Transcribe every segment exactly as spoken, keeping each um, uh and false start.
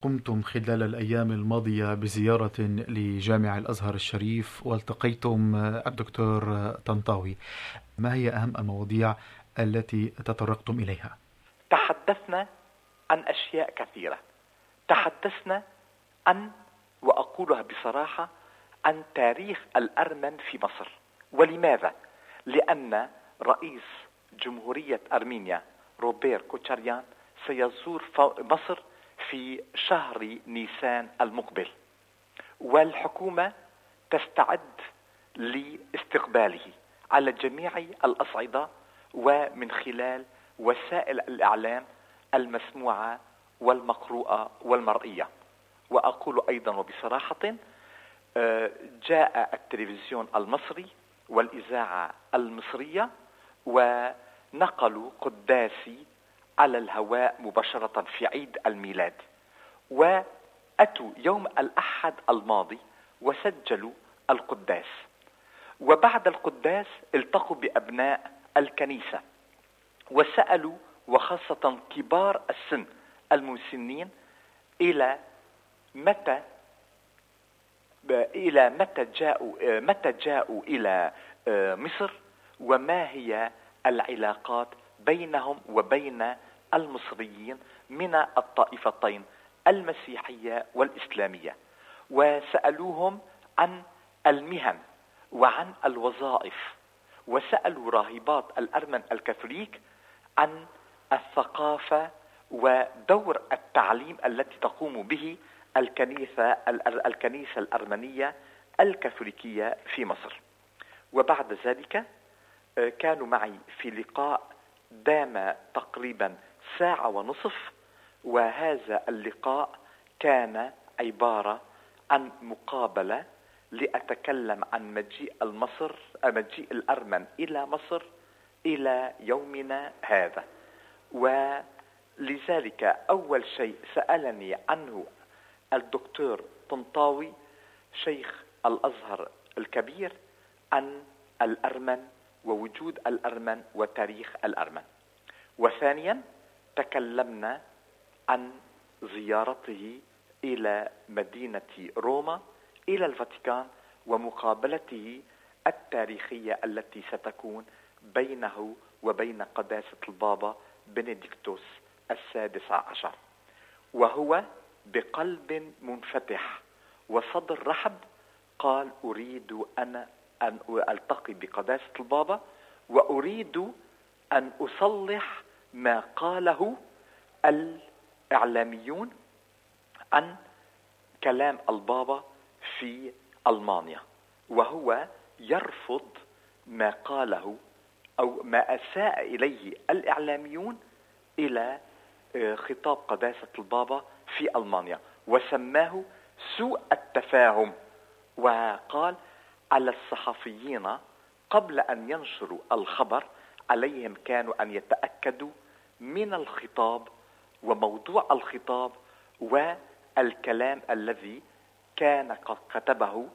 قمتم خلال الأيام الماضية بزيارة لجامع الأزهر الشريف والتقيتم الدكتور طنطاوي. ما هي أهم المواضيع التي تطرقتم إليها؟ تحدثنا عن أشياء كثيرة. تحدثنا عن، وأقولها بصراحة، عن تاريخ الأرمن في مصر. ولماذا؟ لأن رئيس جمهورية أرمينيا روبير كوتشاريان سيزور مصر في شهر نيسان المقبل، والحكومة تستعد لاستقباله على جميع الأصعدة ومن خلال وسائل الإعلام المسموعة والمقروءة والمرئية. وأقول أيضا وبصراحة، جاء التلفزيون المصري والإذاعة المصرية ونقلوا قداسي على الهواء مباشرة في عيد الميلاد، وأتوا يوم الأحد الماضي وسجلوا القداس. وبعد القداس التقوا بأبناء الكنيسة وسألوا، وخاصة كبار السن المسنين، إلى متى إلى متى جاءوا متى جاءوا إلى مصر، وما هي العلاقات بينهم وبين المصريين من الطائفتين المسيحية والإسلامية. وسألوهم عن المهن وعن الوظائف، وسألوا راهبات الأرمن الكاثوليك عن الثقافة ودور التعليم التي تقوم به الكنيسة الكنيسة الأرمنية الكاثوليكية في مصر. وبعد ذلك كانوا معي في لقاء دام تقريبا ساعة ونصف، وهذا اللقاء كان عبارة عن مقابلة لأتكلم عن مجيء المصر مجيء الأرمن إلى مصر إلى يومنا هذا. ولذلك أول شيء سألني عنه الدكتور طنطاوي شيخ الأزهر الكبير عن الأرمن ووجود الأرمن وتاريخ الأرمن. وثانيا تكلمنا عن زيارته إلى مدينة روما إلى الفاتيكان ومقابلته التاريخية التي ستكون بينه وبين قداسة البابا بنديكتوس السادس عشر، وهو بقلب منفتح وصدر رحب قال: أريد أنا أن ألتقي بقداسة البابا، وأريد أن أصلح ما قاله الإعلاميون عن كلام البابا في ألمانيا، وهو يرفض ما قاله أو ما أساء إليه الإعلاميون إلى خطاب قداسة البابا في ألمانيا، وسماه سوء التفاهم. وقال: على الصحفيين قبل أن ينشروا الخبر عليهم كانوا أن يتأكدوا من الخطاب وموضوع الخطاب والكلام الذي كان قد كتبه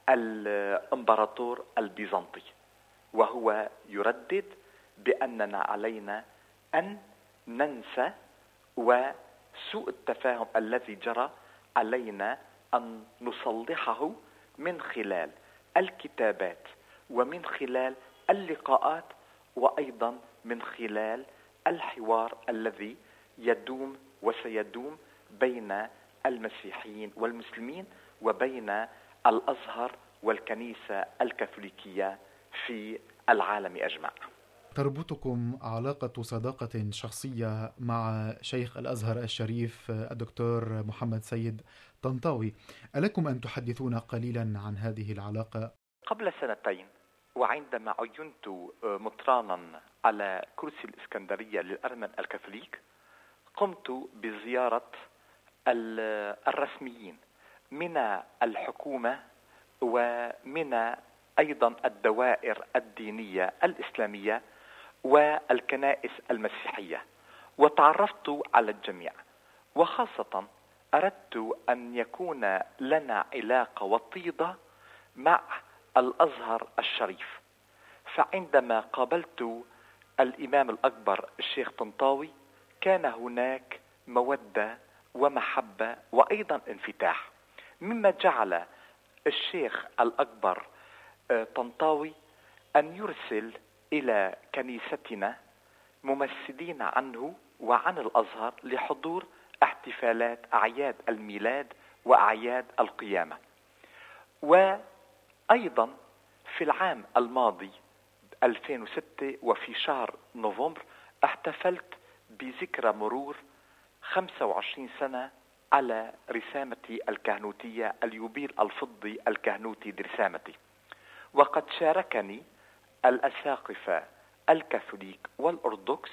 الإمبراطور البيزنطي، وهو يردد بأننا علينا أن ننسى، وسوء التفاهم الذي جرى علينا أن نصلحه من خلال الكتابات ومن خلال اللقاءات وأيضا من خلال الحوار الذي يدوم وسيدوم بين المسيحيين والمسلمين وبين الأزهر والكنيسة الكاثوليكية في العالم أجمع. تربطكم علاقة صداقة شخصية مع شيخ الأزهر الشريف الدكتور محمد سيد طنطاوي. ألكم أن تحدثونا قليلا عن هذه العلاقة؟ قبل سنتين، وعندما عينت مطرانا على كرسي الإسكندرية للأرمن الكاثوليك، قمت بزيارة الرسميين من الحكومة ومن أيضا الدوائر الدينية الإسلامية والكنائس المسيحية، وتعرفت على الجميع، وخاصة أردت أن يكون لنا علاقة وطيدة مع الأزهر الشريف. فعندما قابلت الإمام الأكبر الشيخ طنطاوي كان هناك مودة ومحبة وأيضا انفتاح، مما جعل الشيخ الأكبر طنطاوي أن يرسل إلى كنيستنا ممثلين عنه وعن الأزهر لحضور احتفالات أعياد الميلاد وأعياد القيامة. وأيضا في العام الماضي ألفين وستة وفي شهر نوفمبر احتفلت بذكرى مرور خمسة وعشرين سنة على رسامتي الكهنوتية، اليوبيل الفضي الكهنوتي لرسامتي، وقد شاركني الأساقفة الكاثوليك والأرثوذكس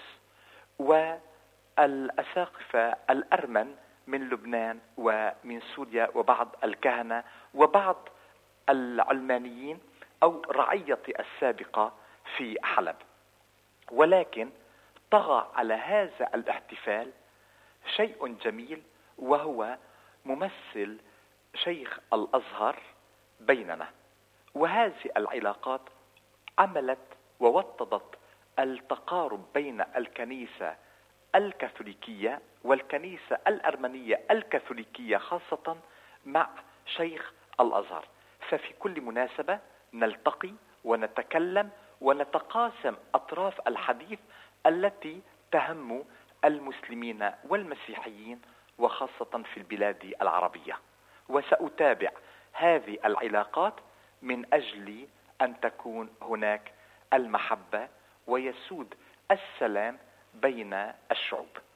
والأساقفة الأرمن من لبنان ومن سوريا وبعض الكهنة وبعض العلمانيين أو رعيتي السابقة في حلب. ولكن طغى على هذا الاحتفال شيء جميل، وهو ممثل شيخ الأزهر بيننا، وهذه العلاقات عملت ووطدت التقارب بين الكنيسة الكاثوليكية والكنيسة الأرمنية الكاثوليكية، خاصة مع شيخ الأزهر. ففي كل مناسبة نلتقي ونتكلم ونتقاسم أطراف الحديث التي تهم المسلمين والمسيحيين وخاصة في البلاد العربية. وسأتابع هذه العلاقات من أجل أن تكون هناك المحبة ويسود السلام بين الشعوب.